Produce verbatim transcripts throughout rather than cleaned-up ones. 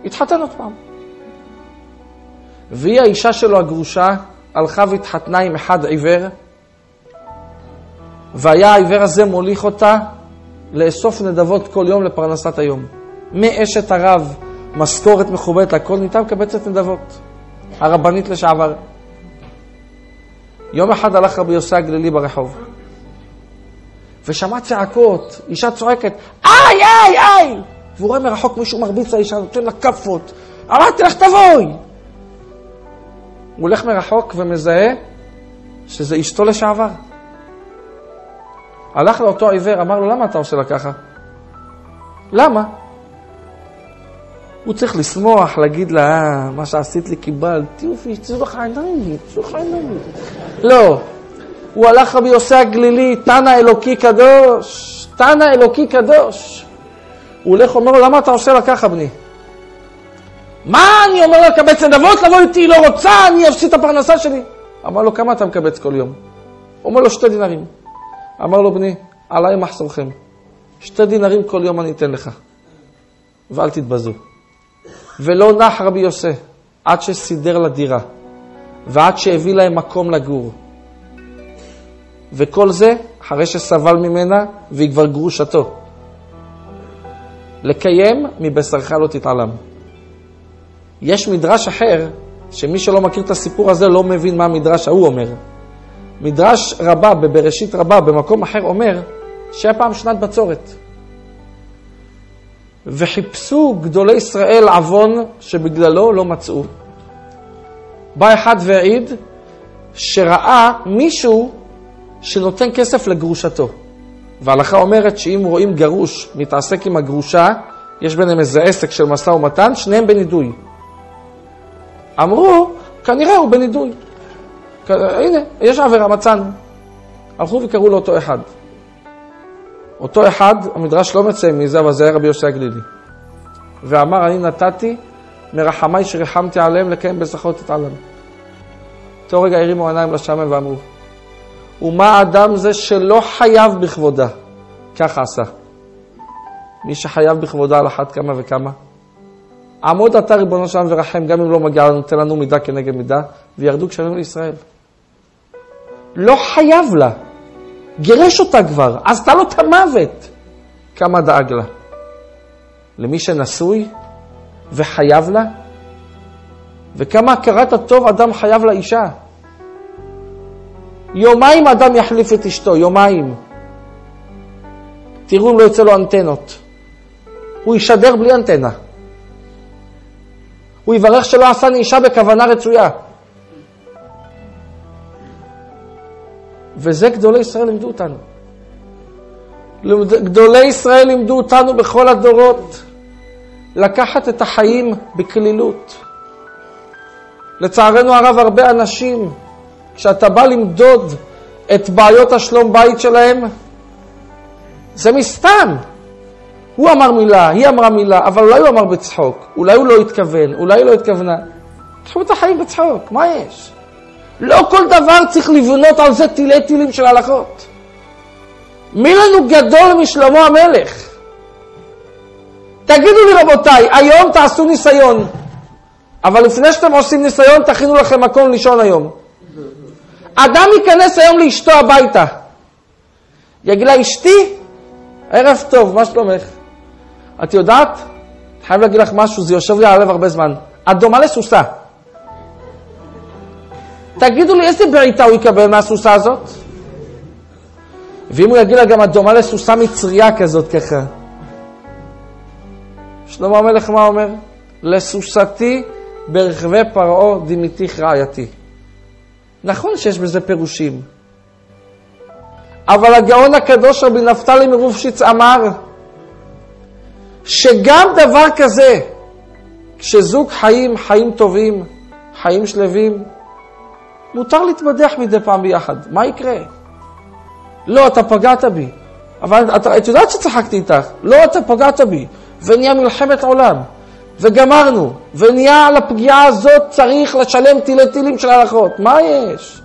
התחתן עוד פעם. והיא האישה שלו הגרושה, הלכה והתחתנה עם אחד עיוור, והיה העיוור הזה מוליך אותה לאסוף נדבות כל יום לפרנסת היום. מאשת הרב, משכורת מכובדת, הכל ניתן מקבצת נדבות. הרבנית לשעבר. יום אחד הלך רבי יוסי הגלילי ברחוב, ושמע צעקות, אישה צועקת, איי, איי, איי! והוא רואה מרחוק מישהו מרביץ לאישה, נותן לה כפות. אמרתי לך, תבואי! הוא הולך מרחוק ומזהה שזה אשתו לשעבר. הלך לאותו עיוור, אמר לו, למה אתה עושה לה ככה? למה? הוא צריך לשמוח, להגיד לה, אה, מה שעשית לי קיבלתי, יופי, תצאו לך עיניים, תצאו לך עיניים. לא. הוא הלך רבי יוסי הגלילי, תנא אלוקי קדוש, תנא אלוקי קדוש. הוא הולך ואומר לו, למה אתה עושה לה ככה, בני? מה אני אומר לה, קבץ נדבות, לבוא איתי, לא רוצה, אני אפסיד את הפרנסה שלי. אמר לו, כמה אתה מקבץ כל יום? אומר לו, שתי דינרים. אמר לו, בני, עליי מחסורכם. שתי דינרים כל יום אני אתן לך. ואל תתבזו. ולא נח רבי יוסי, עד שסידר לדירה, ועד שהביא להם מקום לגור. וכל זה, אחרי שסבל ממנה, והיא כבר גרושתו. לקיים, מבשרך לא תתעלם. יש מדרש אחר, שמי שלא מכיר את הסיפור הזה, לא מבין מה המדרש ההוא אומר. מדרש רבה, בבראשית רבה, במקום אחר אומר, שהיה פעם שנת בצורת. וחיפשו גדולי ישראל עוון שבגללו לא מצאו. בא אחד והעיד שראה מישהו שנותן כסף לגרושתו. וההלכה אומרת שאם רואים גרוש מתעסק עם הגרושה, יש ביניהם איזה עסק של משא ומתן, שניהם בנידוי. אמרו, כנראה הוא בנידוי. הנה, יש עבירה, מצאנו. הלכו וקראו לו אותו אחד. אותו אחד, המדרש לא מציין מזה, אבל זה היה רבי יוסי הגלילי. ואמר, אני נתתי מרחמי שרחמתי עליהם לקיים בזכות את עליהם. אותו רגע הרימו עיניים לשמיים ואמרו, ומה האדם זה שלא חייב בכבודה? ככה עשה. מי שחייב בכבודה על אחת כמה וכמה. עמוד אתה ריבונו שלנו ורחם, גם אם לא מגיע לנו, תן לנו מידה כנגד מידה, וירדו קשרים לישראל. לא חייב לה. גירש אותה כבר, אז אתה לו את המוות. כמה דאג לה? למי שנשוי וחייב לה? וכמה הכרת הטוב אדם חייב לאישה? יומיים אדם יחליף את אשתו, יומיים. תראו אם לא יוצא לו אנטנות. הוא ישדר בלי אנטנה. הוא יברך שלא עשה אישה בכוונה רצויה. וזה גדולי ישראל לימדו אותנו. גדולי ישראל לימדו אותנו בכל הדורות לקחת את החיים בכלילות. לצערנו הרב, הרבה אנשים, כשאתה בא למדוד את בעיות השלום בית שלהם, זה מסתם. הוא אמר מילה, היא אמרה מילה, אבל אולי הוא אמר בצחוק, אולי הוא לא התכוון, אולי היא לא התכוונה. תחשבו את החיים בצחוק, מה יש? לא כל דבר צריך לבנות על זה תילי תילים של הלכות. מי לנו גדול משלמה המלך? תגידו לי רבותיי, היום תעשו ניסיון, אבל לפני שאתם עושים ניסיון, תכינו לכם מקום לישון היום. אדם ייכנס היום לאשתו הביתה, יגיד לה, אשתי, ערב טוב, מה שלומך? את יודעת? חייב להגיד לך משהו, זה יושב לי על הלב הרבה זמן. את דומה לסוסה. תגידו לי, איזה בעיטה הוא יקבל מהסוסה הזאת? ואם הוא יגיד לה גם, את דומה לסוסה מצריה כזאת ככה. שלמה המלך מה אומר? לסוסתי ברכבי פרעה דמיתיך רעייתי. נכון שיש בזה פירושים. אבל הגאון הקדוש רבי נפתלי מרופשיץ אמר, שגם דבר כזה, כשזוג חיים, חיים טובים, חיים שלווים, מותר להתבדח מדי פעם ביחד. מה יקרה? לא, אתה פגעת בי. אבל אתה, את יודעת שצחקתי איתך. לא, אתה פגעת בי. ונהיה מלחמת עולם. וגמרנו. ונהיה על הפגיעה הזאת צריך לשלם תילי תילים של הלכות. מה יש?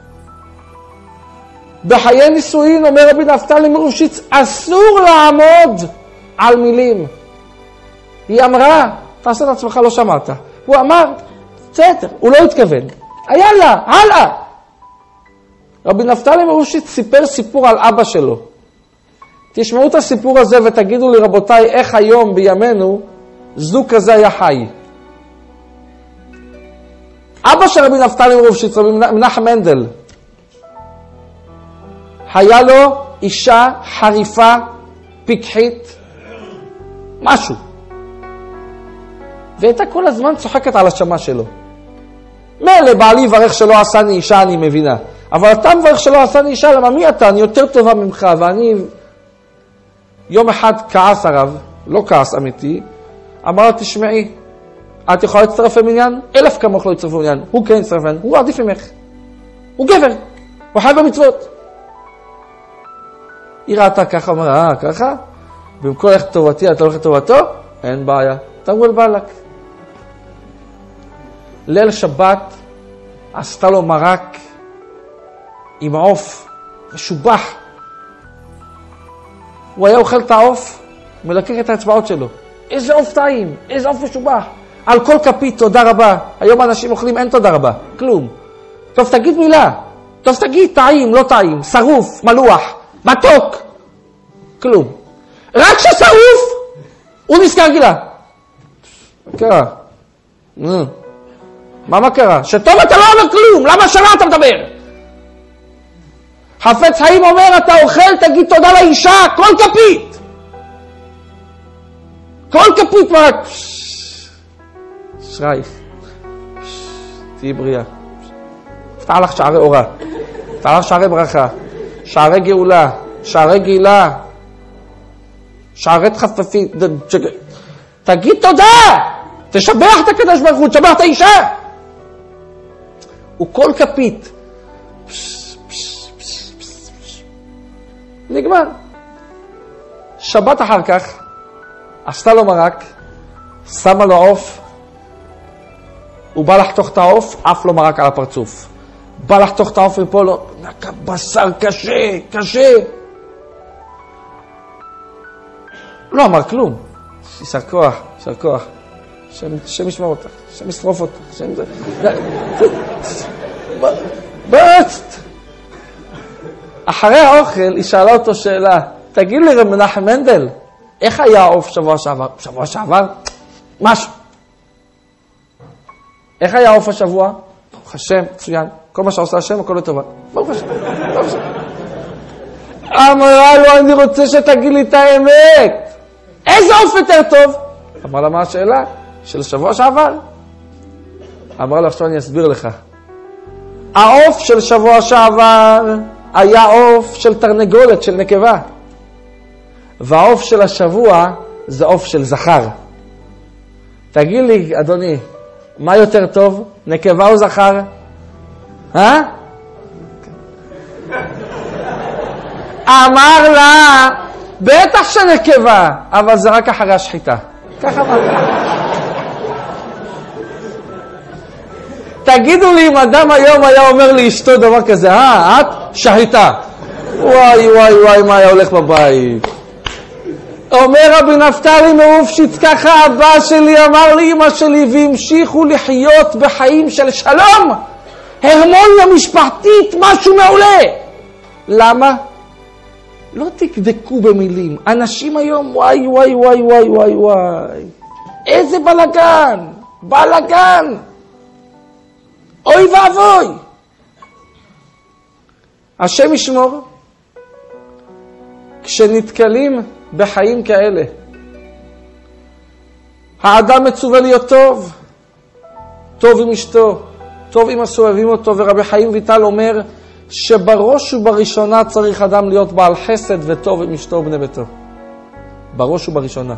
בחיי נישואין, אומר רבי נפתלי מרופשיץ, אסור לעמוד על מילים. היא אמרה, תעשה את עצמך, לא שמעת. הוא אמר, בסדר, הוא לא התכוון. יאללה, הלאה. רבי נפתלי מרושית סיפר סיפור על אבא שלו. תשמעו את הסיפור הזה ותגידו לי, רבותיי, איך היום בימינו זוג כזה היה חי. אבא של רבי נפתלי מרושית, רבי מנחם מנדל, היה לו אישה חריפה, פיקחית, משהו. והייתה כל הזמן צוחקת על השמה שלו. מילא בעלי יברך שלא עשני אישה, אני מבינה. אבל אתה מברך שלא עשני אישה, למה מי אתה? אני יותר טובה ממך, ואני... יום אחד כעס הרב, לא כעס אמיתי, אמר לה, תשמעי, את יכולה להצטרף למניין? אלף כמוך לא יצטרף למניין. הוא כן יצטרף למניין, הוא עדיף ממך. הוא גבר, הוא חי במצוות. היא ראתה ככה, אמרה, אה, ככה? במקום ללכת טובתי, אתה הולכת טובתו? אין בעיה. תראו אל בעלק. ליל שבת עשתה לו מרק עם עוף משובח. הוא היה אוכל את העוף, מלקק את האצבעות שלו. איזה עוף טעים, איזה עוף משובח. על כל כפית, תודה רבה. היום אנשים אוכלים, אין תודה רבה, כלום. טוב, תגיד מילה. טוב, תגיד, טעים, לא טעים, שרוף, מלוח, מתוק. כלום. רק ששרוף, הוא נזכר גילה. מה קרה? מה מה קרה? שטוב אתה לא אומר כלום, למה שלה אתה מדבר? חפץ חיים אומר, אתה אוכל, תגיד תודה לאישה, כל כפית. כל כפית מרק. שרייך. תהי בריאה. פתח לך שערי אורה. פתח לך שערי ברכה. שערי גאולה. שערי גילה. שערי תחפפית. תגיד תודה. תשבח את הקדוש ברוך הוא, תשבח את האישה. הוא כל כפית. נגמר. שבת אחר כך, עשתה לו מרק, שמה לו עוף, הוא בא לחתוך את העוף, אף לו מרק על הפרצוף. בא לחתוך את העוף ופה לו, נקה בשר קשה, קשה. לא אמר כלום. יישר כוח, יישר כוח. שם ישמע אותך, שם ישרוף אותך, שם... בסט! אחרי האוכל היא שאלה אותו שאלה, תגיד לי רב מנחם מנדל, איך היה העוף שבוע שעבר? שבוע שעבר? משהו. איך היה העוף השבוע? ברוך השם, מצוין. כל מה שעושה השם, הכל לטובה. ברוך השם, ברוך השם. אמרה לו, אני רוצה שתגיד לי את האמת. איזה עוף יותר טוב? אמרה לה, מה השאלה? של שבוע שעבר? אמרה לו, עכשיו אני אסביר לך. העוף של שבוע שעבר היה עוף של תרנגולת, של נקבה. והעוף של השבוע זה עוף של זכר. תגיד לי, אדוני, מה יותר טוב? נקבה או זכר? אה? אמר לה, בטח שנקבה, אבל זה רק אחרי השחיטה. ככה אמר לה. תגידו לי אם אדם היום היה אומר לאשתו דבר כזה, אה, את שחיטה. וואי וואי וואי, מה היה הולך בבית. אומר רבי נפתלי מרופשיץ, ככה אבא שלי אמר לאמא שלי, והמשיכו לחיות בחיים של שלום, הרמוניה משפחתית, משהו מעולה. למה? לא תקדקו במילים. אנשים היום, וואי וואי וואי וואי וואי וואי, איזה בלגן, בלגן. אוי ואבוי. השם ישמור. כשנתקלים בחיים כאלה, האדם מצווה להיות טוב, טוב עם אשתו, טוב עם הסובבים אותו, ורבי חיים ויטל אומר שבראש ובראשונה צריך אדם להיות בעל חסד וטוב עם אשתו ובני ביתו. בראש ובראשונה.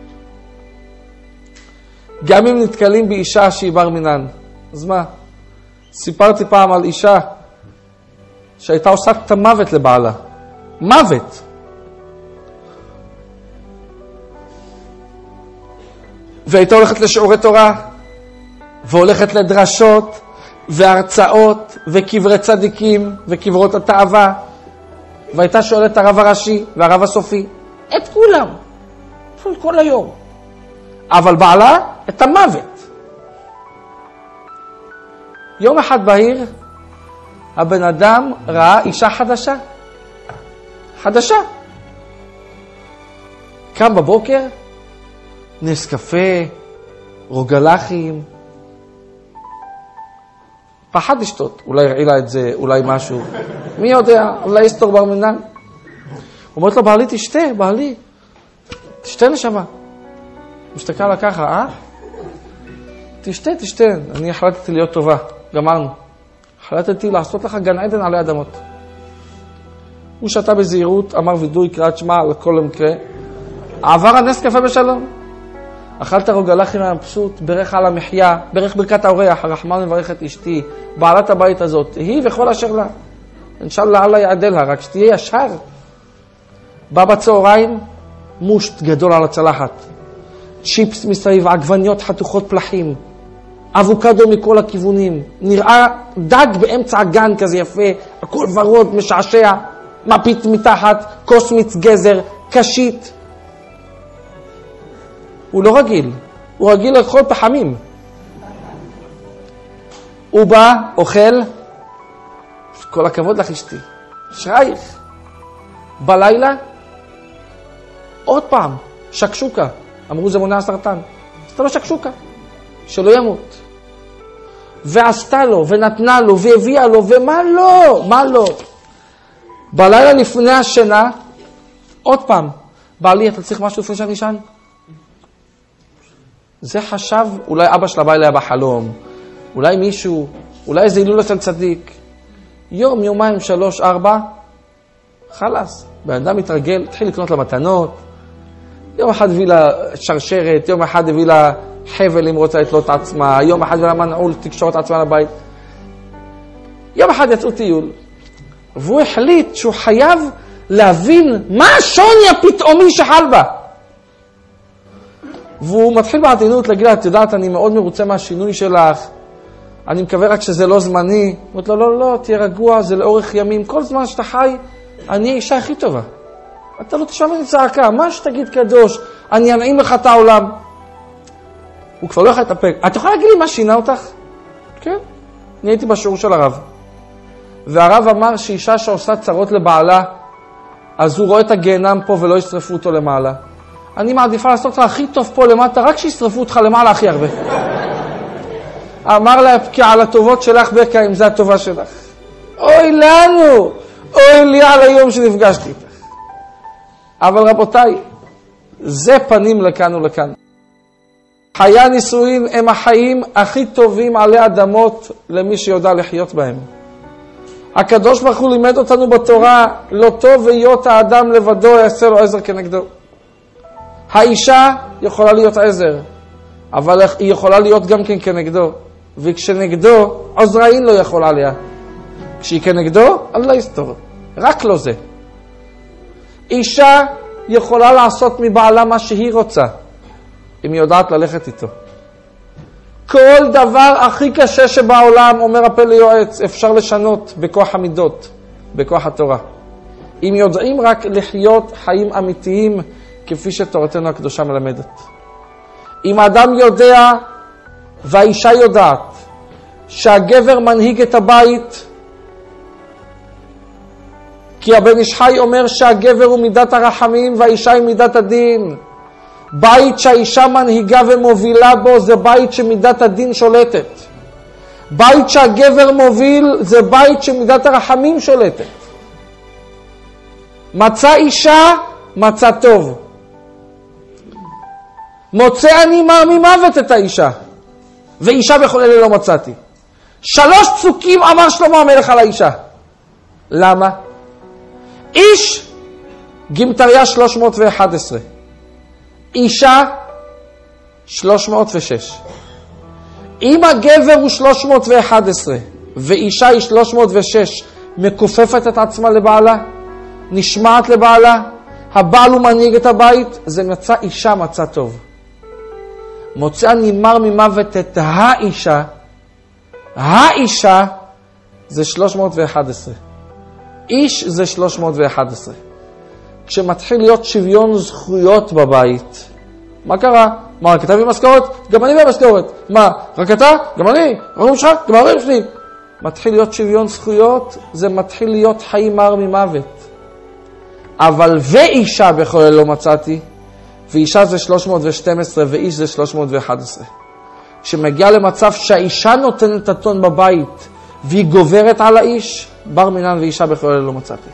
גם אם נתקלים באישה שהיא בר מינן. אז מה? סיפרתי פעם על אישה שהייתה עושה את המוות לבעלה. מוות. והייתה הולכת לשיעורי תורה, והולכת לדרשות, והרצאות, וקברי צדיקים, וקברות התאווה. והייתה שואלת הרב הראשי והרב הסופי, את כולם, כל היום. אבל בעלה את המוות. יום אחד בהיר, הבן אדם ראה אישה חדשה. חדשה. קם בבוקר, נס קפה, רוגלחים. פחד לשתות, אולי הרעי לה את זה, אולי משהו. מי יודע, אולי יסתור בר מינן. הוא אומרת לו, בעלי תשתה, בעלי. תשתה נשמה. הוא מסתכל לה ככה, אה? תשתה, תשתה. אני החלטתי להיות טובה. גמרנו. החלטתי לעשות לך גן עדן עלי אדמות. הוא שתה בזהירות, אמר וידוי, קראת שמע על כל המקרה. עבר הנס קפה בשלום. אכלת רוגלחים מהפשוט, ברך על המחיה, ברך ברכת האורח, הרחמן מברך את אשתי, בעלת הבית הזאת, היא וכל אשר לה. אינשאללה אללה יעדלها, רק שתהיה ישר. בא בצהריים, מושט גדול על הצלחת. צ'יפס מסביב, עגבניות חתוכות פלחים. אבוקדו מכל הכיוונים. נראה דג באמצע הגן כזה יפה, הכל ורוד, משעשע, מפית מתחת, כוס מיץ גזר, קשית. הוא לא רגיל, הוא רגיל לאכול פחמים. הוא בא, אוכל, כל הכבוד לך אשתי, שרייך. בלילה, עוד פעם, שקשוקה. אמרו זה מונע סרטן. עשתה לו שקשוקה, שלא ימות. ועשתה לו, ונתנה לו, והביאה לו, ומה לא, מה לא. בלילה לפני השינה, עוד פעם, בעלי, אתה צריך משהו לפני שאני ישן? זה חשב, אולי אבא שלה בא אליה בחלום, אולי מישהו, אולי איזה הילולה של צדיק. יום, יומיים, שלוש, ארבע, חלס. בן אדם מתרגל, התחיל לקנות לה מתנות. יום אחד הביא לה שרשרת, יום אחד הביא לה חבל אם רוצה לתלות עצמה, יום אחד הביא לה מנעול תקשורת עצמה לבית. יום אחד יצאו טיול, והוא החליט שהוא חייב להבין מה השוני הפתאומי שחל בה. והוא מתחיל בעדינות להגיד לה, את יודעת, אני מאוד מרוצה מהשינוי שלך, אני מקווה רק שזה לא זמני. אומרת לו, לא, לא, תהיה רגוע, זה לאורך ימים, כל זמן שאתה חי, אני האישה הכי טובה. אתה לא תשמע לי צעקה, מה שתגיד קדוש, אני אנעים לך את העולם. הוא כבר לא יכול להתאפק. את יכולה להגיד לי מה שינה אותך? כן, אני הייתי בשיעור של הרב. והרב אמר שאישה שעושה צרות לבעלה, אז הוא רואה את הגיהנם פה ולא ישרפו אותו למעלה. אני מעדיפה לעשות לך הכי טוב פה למטה, רק שישרפו אותך למעלה הכי הרבה. אמר לה, כי על הטובות שלך בקה, אם זה הטובה שלך. אוי לנו, אוי לי על היום שנפגשתי איתך. אבל רבותיי, זה פנים לכאן ולכאן. חיי הנישואין הם החיים הכי טובים עלי אדמות למי שיודע לחיות בהם. הקדוש ברוך הוא לימד אותנו בתורה, לא טוב היות האדם לבדו יעשה לו עזר כנגדו. האישה יכולה להיות עזר, אבל היא יכולה להיות גם כן כנגדו. וכשנגדו, עוזראין לא יכול עליה. כשהיא כנגדו, אללה יסתור. רק לא זה. אישה יכולה לעשות מבעלה מה שהיא רוצה, אם היא יודעת ללכת איתו. כל דבר הכי קשה שבעולם, אומר הפלא יועץ, אפשר לשנות בכוח המידות, בכוח התורה. אם יודעים רק לחיות חיים אמיתיים, כפי שתורתנו הקדושה מלמדת. אם האדם יודע, והאישה יודעת, שהגבר מנהיג את הבית, כי הבן איש חי אומר שהגבר הוא מידת הרחמים והאישה היא מידת הדין. בית שהאישה מנהיגה ומובילה בו זה בית שמידת הדין שולטת. בית שהגבר מוביל זה בית שמידת הרחמים שולטת. מצא אישה, מצא טוב. מוצא אני מר ממוות את האישה, ואישה בכל אלה לא מצאתי. שלוש פסוקים אמר שלמה המלך על האישה. למה? איש, גימטריה שלוש מאות ואחת עשרה. אישה, שלוש מאות ושש. אם הגבר הוא שלוש מאות ואחת עשרה, ואישה היא שלוש מאות ושש, מקופפת את עצמה לבעלה, נשמעת לבעלה, הבעל הוא מנהיג את הבית, זה מצא אישה מצא טוב. מוצא נמר ממוות את האישה, האישה זה שלוש מאות ואחת עשרה. איש זה שלוש מאות ואחת עשרה. כשמתחיל להיות שוויון זכויות בבית, מה קרה? מה, רק אתה במשכורת? גם אני במשכורת. מה, רק אתה? גם אני? ההורים שלך? גם ההורים שלי. מתחיל להיות שוויון זכויות, זה מתחיל להיות חיים מר ממוות. אבל ואישה בכל אלה לא מצאתי, ואישה זה שלוש מאות ושתים עשרה ואיש זה שלוש מאות ואחת עשרה. כשמגיע למצב שהאישה נותנת את הטון בבית, והיא גוברת על האיש, בר מינן ואישה בכל אלה לא מצאתי.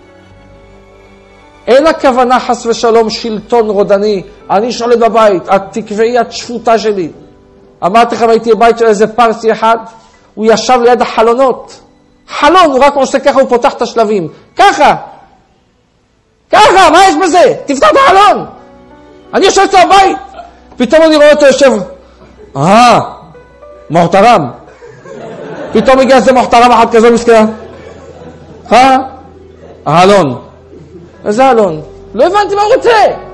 אין הכוונה חס ושלום שלטון רודני, אני שולט בבית, את תקבעי את שפוטה שלי. אמרתי לכם, הייתי בבית של איזה פרסי אחד, הוא ישב ליד החלונות. חלון, הוא רק עושה ככה, הוא פותח את השלבים. ככה. ככה, מה יש בזה? תפתח את החלון. אני יושב אצלו בבית. פתאום אני רואה אותו יושב. אה, מוחתרם. פתאום הגיע איזה מוחתרם אחת כזו מסכנה. אה? ההלון. איזה הלון? לא הבנתי מה הוא רוצה.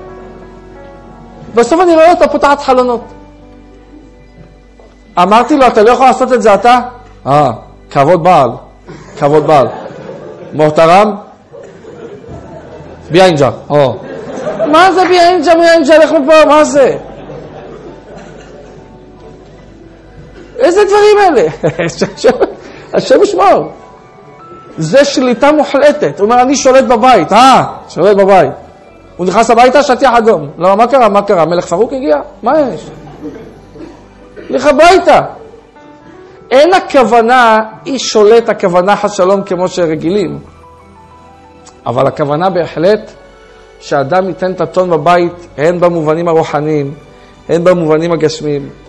בסוף אני רואה אותו פותחת חלונות. אמרתי לו, אתה לא יכול לעשות את זה אתה? אה, כבוד בעל. כבוד בעל. מוחתרם? ביינג'ה. או. מה זה ביינג'ה, ביינג'ה, לך מפה, מה זה? איזה דברים אלה? השם ישמור. זה שליטה מוחלטת. הוא אומר, אני שולט בבית. אה, שולט בבית. הוא נכנס הביתה, שטיח אדום. לא, מה קרה? מה קרה? מלך פרוק הגיע? מה יש? לך הביתה. אין הכוונה, היא שולט הכוונה חשלום כמו שרגילים. אבל הכוונה בהחלט שאדם ייתן את הטון בבית, הן במובנים הרוחניים, הן במובנים הגשמיים.